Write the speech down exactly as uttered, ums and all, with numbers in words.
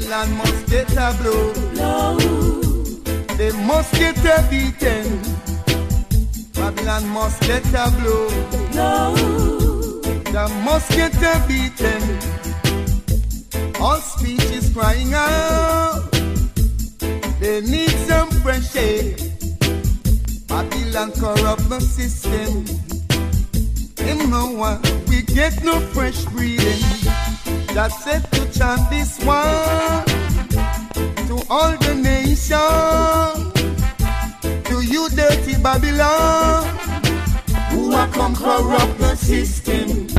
Babylon must get a blow. blow. They must get a beating. Babylon must get a blow. blow. They must get a beating. All speech is crying out. They need some fresh air. Babylon corrupt the system. Him no one, we get no fresh breathing. That's it to chant this one to all the nation. To you dirty Babylon, who are come corrupt the system.